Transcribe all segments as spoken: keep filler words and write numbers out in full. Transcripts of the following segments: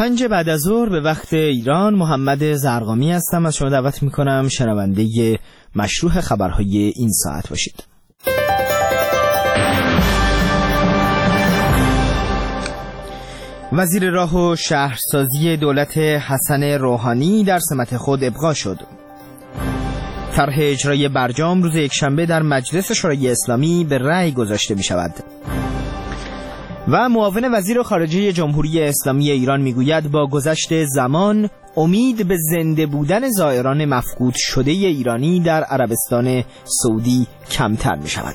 پنج بعد از ظهر به وقت ایران، محمد زرقامی هستم. از شما دعوت میکنم شنونده مشروح خبرهای این ساعت باشید. وزیر راه و شهرسازی دولت حسن روحانی در سمت خود ابقا شد. طرح اجرای برجام روز یکشنبه در مجلس شورای اسلامی به رأی گذاشته می شود. و معاون وزیر خارجه جمهوری اسلامی ایران میگوید با گذشت زمان امید به زنده بودن زائران مفقود شده ایرانی در عربستان سعودی کمتر می شود.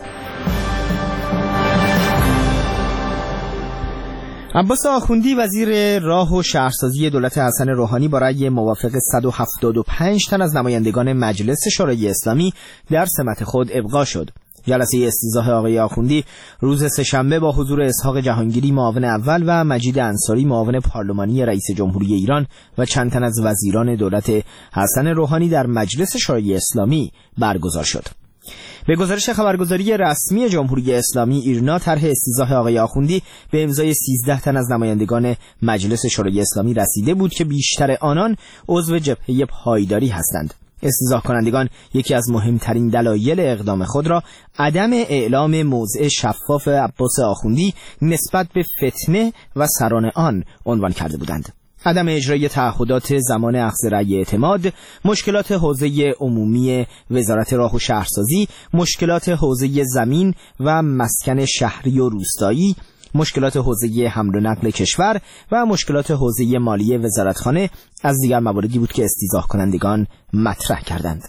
عباس آخوندی وزیر راه و شهرسازی دولت حسن روحانی با رأی موافق صد و هفتاد و پنج تن از نمایندگان مجلس شورای اسلامی در سمت خود ابقا شد. جلسه استیضاح آقای آخوندی روز سه‌شنبه با حضور اسحاق جهانگیری معاون اول و مجید انصاری معاون پارلمانی رئیس جمهوری ایران و چند تن از وزیران دولت حسن روحانی در مجلس شورای اسلامی برگزار شد. به گزارش خبرگزاری رسمی جمهوری اسلامی ایرنا، طرح استیضاح آقای آخوندی به امضای سیزده تن از نمایندگان مجلس شورای اسلامی رسیده بود که بیشتر آنان عضو جبهه پایداری هستند. استیضاح کنندگان یکی از مهمترین دلایل اقدام خود را عدم اعلام موضع شفاف عباس آخوندی نسبت به فتنه و سران آن عنوان کرده بودند. عدم اجرای تعهدات زمان اخذ رأی اعتماد، مشکلات حوزه عمومی وزارت راه و شهرسازی، مشکلات حوزه زمین و مسکن شهری و روستایی، مشکلات حوزه حمل و نقل کشور و مشکلات حوزه مالی وزارتخانه از دیگر مواردی بود که استیضاح کنندگان مطرح کردند.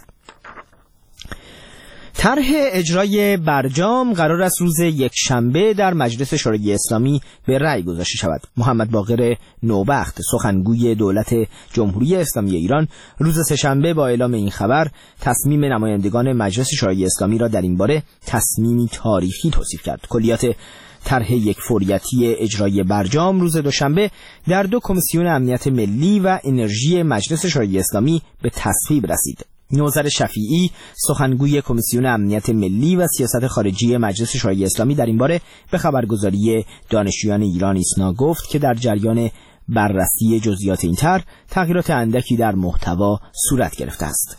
طرح اجرای برجام قرار است روز یکشنبه در مجلس شورای اسلامی به رأی گذاشته شود. محمد باقر نوبخت، سخنگوی دولت جمهوری اسلامی ایران، روز سه‌شنبه با اعلام این خبر تصمیم نمایندگان مجلس شورای اسلامی را در این باره تصمیمی تاریخی توصیف کرد. کلیات طرح یک فوریتی اجرای برجام روز دوشنبه در دو کمیسیون امنیت ملی و انرژی مجلس شورای اسلامی به تصویب رسید. نوذر شفیعی، سخنگوی کمیسیون امنیت ملی و سیاست خارجی مجلس شورای اسلامی، در این باره به خبرگزاری دانشجویان ایران ایسنا گفت که در جریان بررسی جزئیات این طرح تغییرات اندکی در محتوا صورت گرفته است.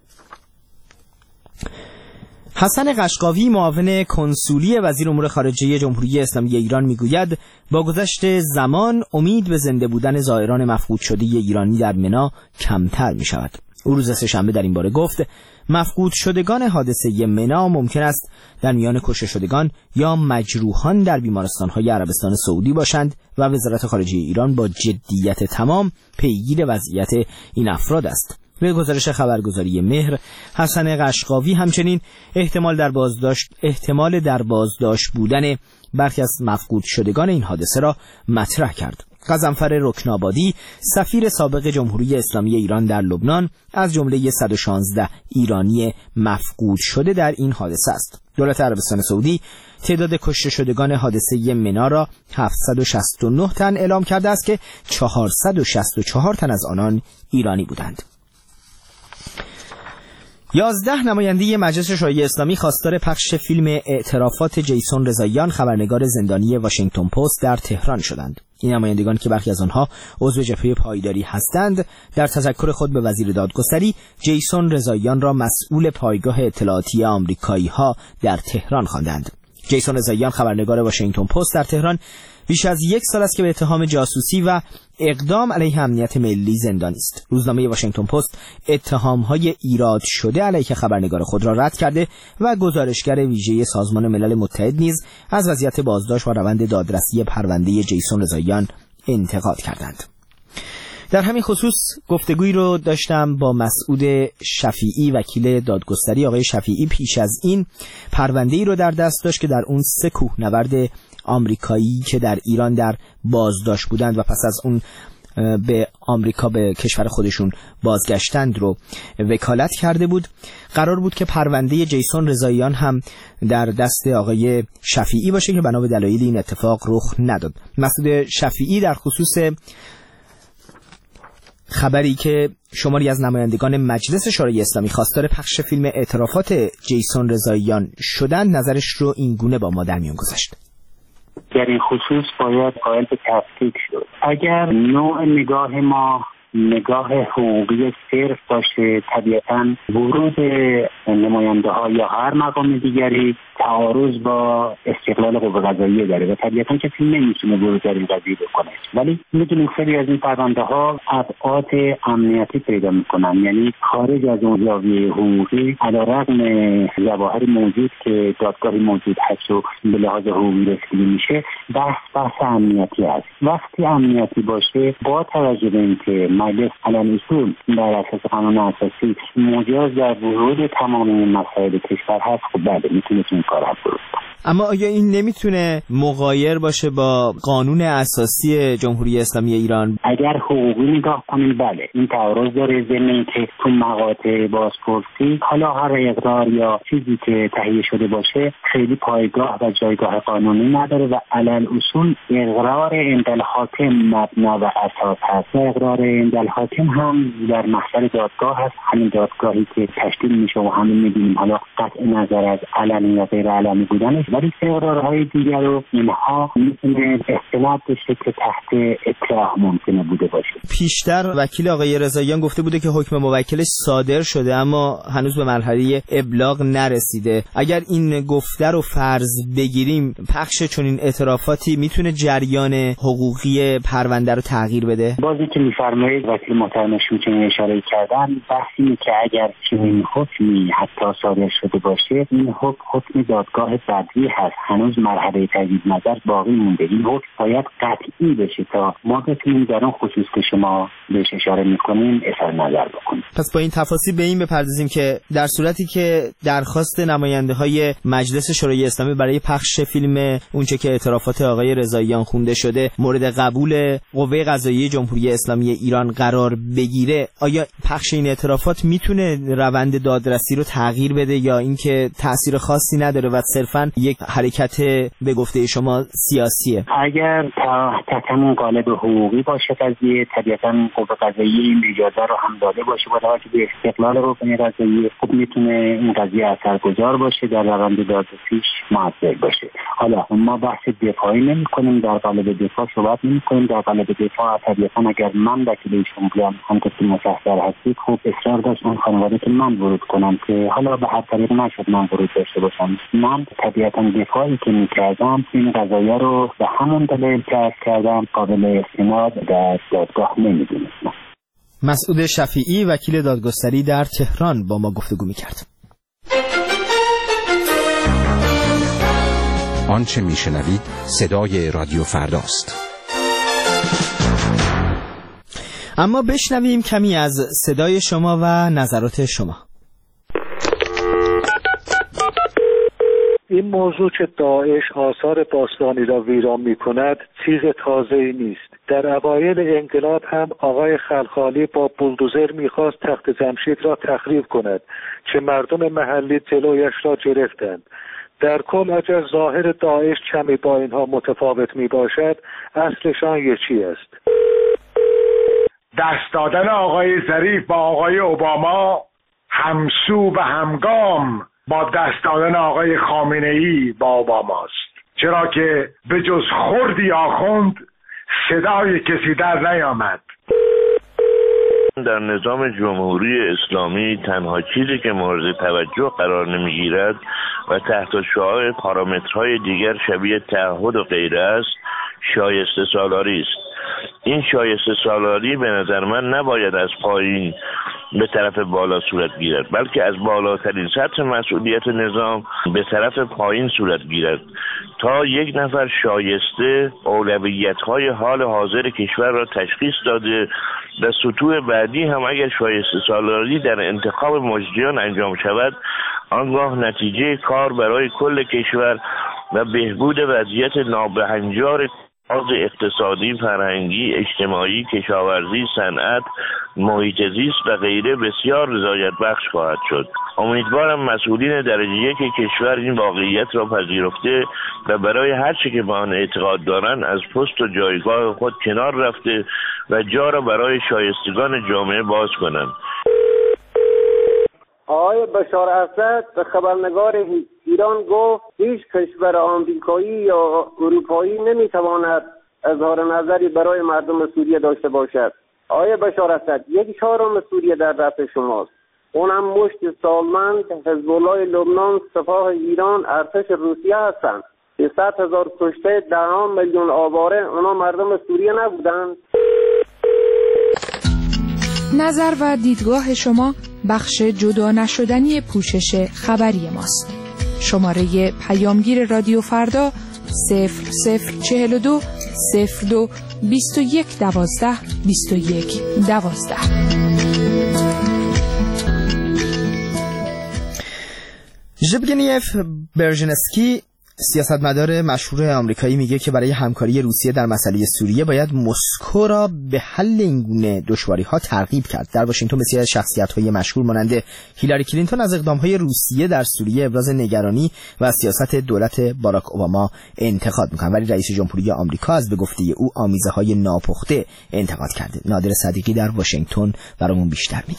حسن قشقاوی، معاون کنسولی وزیر امور خارجه جمهوری اسلامی ایران، میگوید با گذشت زمان امید به زنده بودن زائران مفقود شده ایرانی در منا کمتر می شود. او روز سه‌شنبه در این باره گفت مفقود شدگان حادثه منا ممکن است در میان کشته شدگان یا مجروحان در بیمارستان‌های عربستان سعودی باشند و وزارت خارجه ایران با جدیت تمام پیگیر وضعیت این افراد است. به گزارش خبرگزاری مهر، حسن قشقاوی همچنین احتمال در بازداشت احتمال در بازداشت بودن برخی از مفقود شدگان این حادثه را مطرح کرد. غضنفر رکنابادی، سفیر سابق جمهوری اسلامی ایران در لبنان، از جمله صد و شانزده ایرانی مفقود شده در این حادثه است. دولت عربستان سعودی تعداد کشته شدگان حادثه منا را هفتصد و شصت و نه تن اعلام کرده است که چهارصد و شصت و چهار تن از آنان ایرانی بودند. یازده نماینده مجلس شورای اسلامی خواستار پخش فیلم اعترافات جیسون رضاییان، خبرنگار زندانی واشنگتن پست، در تهران شدند. این نمایندگان که برخی از آنها عضو جبهه پایداری هستند، در تذکر خود به وزیر دادگستری جیسون رضاییان را مسئول پایگاه اطلاعاتی آمریکایی‌ها در تهران خواندند. جیسون رضاییان، خبرنگار واشنگتن پست در تهران، بیش از یک سال است که به اتهام جاسوسی و اقدام علیه امنیت ملی زندانی است. روزنامه واشنگتن پست اتهام‌های ایراد شده علیه خبرنگار خود را رد کرده و گزارشگر ویژه سازمان ملل متحد نیز از وضعیت بازداشت و روند دادرسی پرونده جیسون رضاییان انتقاد کردند. در همین خصوص گفتگویی رو داشتم با مسعود شفیعی، وکیل دادگستری. آقای شفیعی پیش از این پرونده‌ای رو در دست داشت که در اون سه کوهنورد آمریکایی که در ایران در بازداشت بودند و پس از اون به آمریکا، به کشور خودشون بازگشتند رو وکالت کرده بود. قرار بود که پرونده جیسون رضاییان هم در دست آقای شفیعی باشه که بنا به دلایل این اتفاق رخ نداد. مسعود شفیعی در خصوص خبری که شماری از نمایندگان مجلس شورای اسلامی خواستار پخش فیلم اعترافات جیسون رضاییان شدند، نظرش رو این گونه با ما در میان گذاشت. در این خصوص باید قائل به تفکیک شد. اگر نوع نگاه ما نگاه حقوقی صرف باشه، طبیعتاً ورود نماینده ها یا هر مقام دیگری تعارض با استقلال قوه قضاییه داره و طبیعتاً کسی نمیتونه ورود در این قضیه بکنه. ولی میدونیم خیلی از این پرونده ها ابعاد امنیتی پیدا میکنن، یعنی خارج از اون زاویه حقوقی علیرغم ظواهر موجود که دادگاهی موجود هست و به لحاظ حقوقی رسیدگی میشه، بحث بحث امنیتی هست. وقتی امنیتی باشه با توجه به اینکه مجلس علل اصول بر اساس قانون اساسی مجاز در ورود تمام این مسائل کشور هست، خب بله میتونه این کار رو درست کنه. اما آیا این نمیتونه مغایر باشه با قانون اساسی جمهوری اسلامی ایران؟ اگر حقوقی نگاه کنیم بله این تعارض داره، ضمن اینکه تو مقاطع بازپرسی حالا هر اقرار یا چیزی که تهیه شده باشه خیلی پایگاه و جایگاه قانونی نداره و علل اصول اقرار عند الحاکم مبنا و اساس هست. اقرار عند الحاکم هم در محضر دادگاه هست، همین دادگاهی که تشکیل میشه و همین میدونیم حالا قطع نظر از علنی یا غیر علنی بودنش، ولی اقرارهای دیگر رو اینها میتونه استناد بشه که تحت اطلاع ممکنه بوده باشه. پیشتر وکیل آقای رضاییان گفته بوده که حکم موکلش صادر شده اما هنوز به مرحله ابلاغ نرسیده. اگر این گفته رو فرض بگیریم، پخش چنین اعترافاتی میتونه جریان حقوقی پرونده رو تغییر بده؟ بازی که میفرمایید وکیل محترم چنین اشاره کردن، بحثی اینه که اگر چنین حکمی حتی صادر شده باشه، این حکم حکم دادگاه بعدی هست، هنوز مرحله تجدید نظر باقی مونده. این حکم باید قطعی بشه تا ما بتونیم در اون خصوص که شما بهش اشاره میکنیم اظهار نظر بکنیم. پس با این تفاصیل به این بپردازیم که در صورتی که درخواست نماینده های مجلس شورای اسلامی برای پخش فیلم اونچه که اعترافات آقای رضاییان خونده شده مورد قبول قوه قضاییه جمهوری اسلامی ایران قرار بگیره، آیا پخش این اعترافات میتونه روند دادرسی رو تغییر بده یا اینکه تأثیر خاصی نداره و صرفاً یک حرکت به گفته شما سیاسیه؟ اگر تحت همون قالب حقوقی باشه قضیه، طبیعتاً قوه قضاییه این اجازه رو هم داده باشه با توجه به استقلال قوه قضاییه، خب میتونه این قضیه اثرگذار باشه در روند دادرسیش موثر باشه. حالا ما بحث دفاعی نمی‌کنیم، در قالب دفاع صحبت نمی‌کنیم. در قالب دفاع طبیعتاً اگر من وکیل ایشون بودم همونطور که مستحضر هستید، خب اصرار داشت اون خانواده که من ورود کنم که حالا به هر طریق نشد من ورود داشته باشم. من طبیعتاً دفاعی که می‌کردم این قضایا رو به همون دلیل که عرض کردم قابل استناد در دادگاه نمی‌دونستم. مسعود شفیعی وکیل دادگستری در تهران با ما گفتگو می‌کرد. آنچه میشنوید صدای رادیو فرداست. اما بشنویم کمی از صدای شما و نظرات شما. این موضوع که داعش آثار باستانی را ویران می کند چیز تازه‌ای نیست. در اوایل انقلاب هم آقای خلخالی با بولدوزر می‌خواست تخت جمشید را تخریب کند که مردم محلی جلویش را گرفتند. در کل اگر ظاهر داعش کمی با اینها متفاوت می باشد، اصلشان یکی است. دست دادن آقای ظریف با آقای اوباما همسو و همگام با دست دادن آقای خامنه‌ای با اوباماست، چرا که به جز خردی آخوند صدای کسی در نیامد. در نظام جمهوری اسلامی تنها چیزی که مورد توجه قرار نمیگیرد و تحت شعاع پارامترهای دیگر شبیه تعهد و غیره است، شایسته سالاری است. این شایسته سالاری به نظر من نباید از پایین به طرف بالا صورت گیرد، بلکه از بالاترین سطح مسئولیت نظام به طرف پایین صورت گیرد تا یک نفر شایسته اولویت‌های حال حاضر کشور را تشخیص داده و سطوح بعدی هم اگر شایسته سالاری در انتخاب مجریان انجام شود، آنگاه نتیجه کار برای کل کشور و بهبود وضعیت نابهنجار از اقتصادی، فرهنگی، اجتماعی، کشاورزی، صنعت، محیط زیست و غیره بسیار رضایت بخش خواهد شد. امیدوارم مسئولین درجه یک کشور این واقعیت را پذیرفته و برای هر چه که به آن اعتقاد دارند از پست و جایگاه خود کنار رفته و جا را برای شایستگان جامعه باز کنند. آقای بشار اسد به خبرنگار ایران گفت هیچ کشور آمریکایی یا اروپایی نمیتواند اظهار نظری برای مردم سوریه داشته باشد. آقای بشار اسد، یک چهارم سوریه در دست شماست، اونم مشت سالمند حزب الله لبنان، سپاه ایران، ارتش روسیه هستند. صد هزار کشته، ده میلیون آواره، اونا مردم سوریه نبودند؟ نظر و دیدگاه شما بخش جدا نشدنی پوشش خبری ماست. شماره پیامگیر رادیو فردا صفر صفر چهل و دو صفر دو بیست و یک دوازده بیست و یک دوازده. ژبگنیف برژنسکی، سیاستمدار مشهور آمریکایی، میگه که برای همکاری روسیه در مسئله سوریه باید مسکو را به حل این گونه دشواری‌ها ترغیب کرد. در واشنگتن بسیاری از شخصیت‌های مشهور مانند هیلاری کلینتون از اقدام‌های روسیه در سوریه ابراز نگرانی و از سیاست دولت باراک اوباما انتقاد می‌کنند، ولی رئیس جمهوری آمریکا از به گفته او آمیزه‌های ناپخته انتقاد کرده. نادر صدیقی در واشنگتن برامون بیشتر میگه.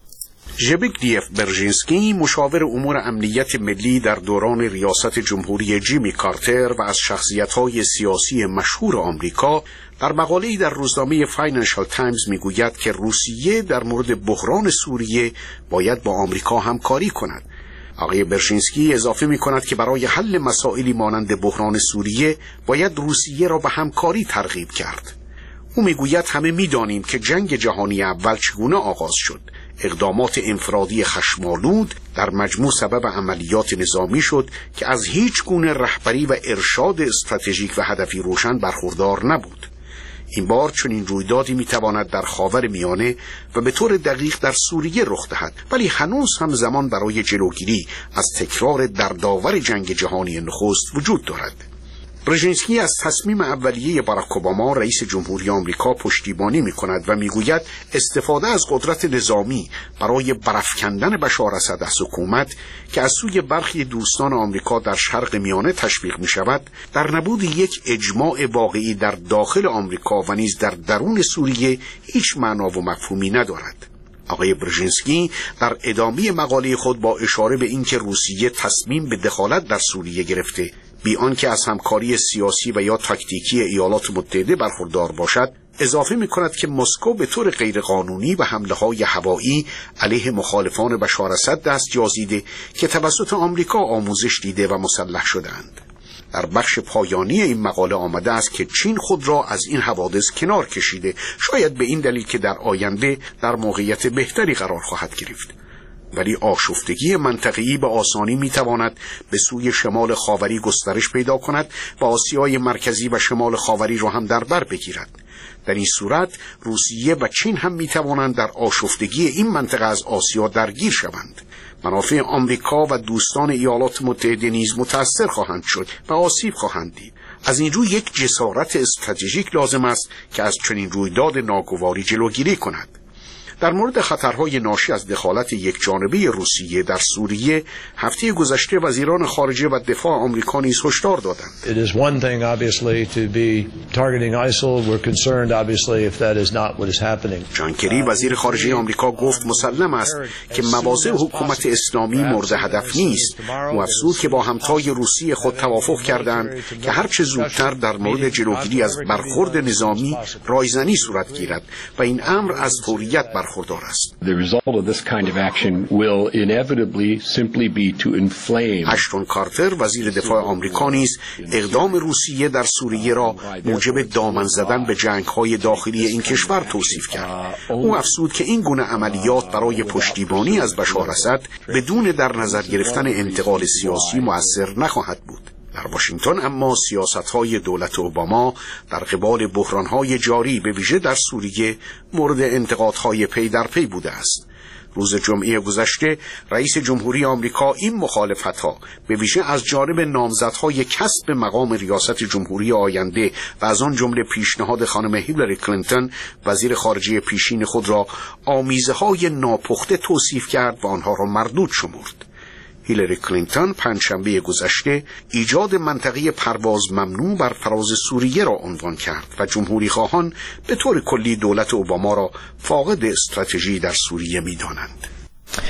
ژبگنیف برژینسکی، مشاور امور امنیت ملی در دوران ریاست جمهوری جیمی کارتر و از شخصیت‌های سیاسی مشهور آمریکا، در مقاله‌ای در روزنامه فاینانشال تایمز میگوید که روسیه در مورد بحران سوریه باید با آمریکا همکاری کند. آقای برژینسکی اضافه می‌کند که برای حل مسائلی مانند بحران سوریه باید روسیه را به همکاری ترغیب کرد. او میگوید همه می‌دانیم که جنگ جهانی اول چگونه آغاز شد. اقدامات انفرادی خشمالود در مجموع سبب عملیات نظامی شد که از هیچ گونه رهبری و ارشاد استراتژیک و هدفی روشن برخوردار نبود. این بار چنین رویدادی میتواند در خاور میانه و به طور دقیق در سوریه رخ دهد، ولی هنوز هم زمان برای جلوگیری از تکرار دردآور جنگ جهانی نخست وجود دارد. برژینسکی از تصمیم اولیه باراک اوباما رئیس جمهوری آمریکا پشتیبانی می‌کند و می‌گوید استفاده از قدرت نظامی برای برافکندن بشار اسد از حکومت که از سوی برخی دوستان آمریکا در شرق میانه تشویق می‌شود، در نبود یک اجماع واقعی در داخل آمریکا و نیز در درون سوریه هیچ معنا و مفهومی ندارد. آقای برژینسکی در ادامه مقاله خود با اشاره به اینکه روسیه تصمیم به دخالت در سوریه گرفته، بی آنکه از همکاری سیاسی و یا تاکتیکی ایالات متحده برخوردار باشد، اضافه می‌کند که مسکو به طور غیرقانونی و حمله‌های هوایی علیه مخالفان بشار اسد دست یازیده که توسط آمریکا آموزش دیده و مسلح شدند. در بخش پایانی این مقاله آمده است که چین خود را از این حوادث کنار کشیده، شاید به این دلیل که در آینده در موقعیت بهتری قرار خواهد گرفت. ولی آشفتگی منطقه‌ای به آسانی میتواند به سوی شمال خاوری گسترش پیدا کند و آسیای مرکزی و شمال خاوری را هم در بر بگیرد. در این صورت روسیه و چین هم میتوانند در آشفتگی این منطقه از آسیا درگیر شوند. منافع آمریکا و دوستان ایالات متحده نیز متأثر خواهند شد و آسیب خواهند دید. از این رو یک جسارت استراتژیک لازم است که از چنین رویداد ناگواری جلوگیری کند. در مورد خطرهای ناشی از دخالت یکجانبه روسیه در سوریه، هفته گذشته وزیران خارجه و دفاع آمریکا نیز هشدار دادند. It is one thing obviously to be targeting ISIL. We're concerned obviously if that is not what is happening. جان کری وزیر خارجه آمریکا گفت مسلم است که مواضع حکومت اسلامی مورد هدف نیست. او افزود که با همتای روسیه خود توافق کردند که هر چه زودتر در مورد جلوگیری از برخورد نظامی رایزنی صورت گیرد و این امر از فوریت برخوردار است. The result of this kind of action will inevitably simply be to inflame. اشتون کارتر وزیر دفاع آمریکا نیز اقدام روسیه در سوریه را موجب دامن زدن به جنگ‌های داخلی این کشور توصیف کرد. او افزود که این گونه عملیات برای پشتیبانی از بشار اسد بدون در نظر گرفتن انتقال سیاسی مؤثر نخواهد بود. در واشنگتن اما سیاست‌های دولت اوباما در قبال بحران‌های جاری به ویژه در سوریه مورد انتقادهای پی در پی بوده است. روز جمعه گذشته رئیس جمهوری آمریکا این مخالفت‌ها به ویژه از جانب نامزدهای کسب مقام ریاست جمهوری آینده و از آن جمله پیشنهاد خانم هیلاری کلینتون وزیر خارجه پیشین خود را آمیزه‌های ناپخته توصیف کرد و آنها را مردود شمرد. هیلاری کلینتون پنجشنبه گذشته ایجاد منطقه پرواز ممنوع بر فراز سوریه را عنوان کرد و جمهوری خواهان به طور کلی دولت اوباما را فاقد استراتژی در سوریه می‌دانند.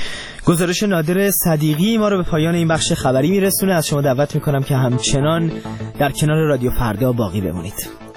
گزارش نادر صدیقی ما رو به پایان این بخش خبری میرسونه. از شما دعوت میکنم که همچنان در کنار رادیو فردا باقی بمونید.